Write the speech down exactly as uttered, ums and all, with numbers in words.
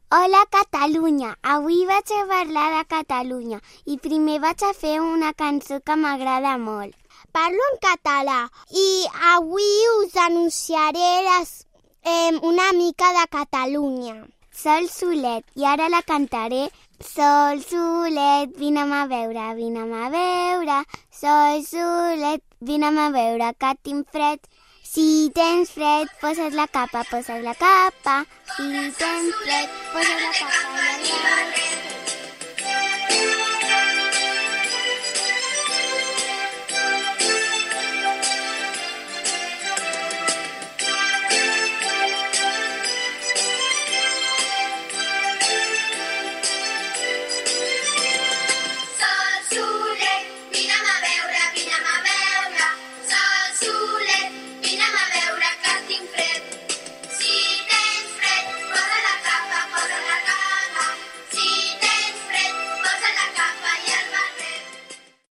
Hola, Catalunya! Avui vaig a parlar de Catalunya i primer vaig a fer una cançó que m'agrada molt. Parlo en català i avui us anunciaré les, eh, una mica de Catalunya. Sol Solet, i ara la cantaré. Sol Solet, vine'm a veure, vine'm a veure. Sol Solet, vine'm a veure, que tinc fred. Si tens fred, posa't la capa, posa't la capa. Si tens fred, posa't la capa.